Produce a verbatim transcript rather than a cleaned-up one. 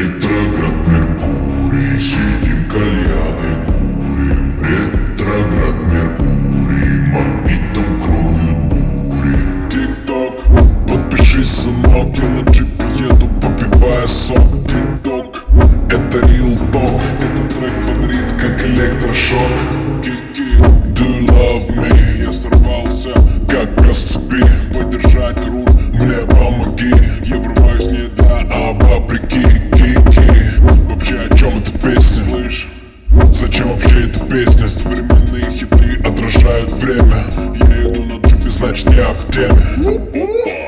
Ретроград Меркурий, сидим кальяны курим. Ретроград Меркурий, магнитом кроют бури. Тик-ток, подпишись, сынок, я на джипе еду, попивая сок. Тик-ток, это real talk, этот трек бодрит, как электрошок. Кики, do you love me? Я сорвался, как пес с цепи. Подержать руль, мне помоги. Я врываюсь не да, а вопреки. Кики, вообще о чем эта песня? Слышь, зачем вообще эта песня? Современные хиты отражают время. Я иду на джипе, значит я в теме.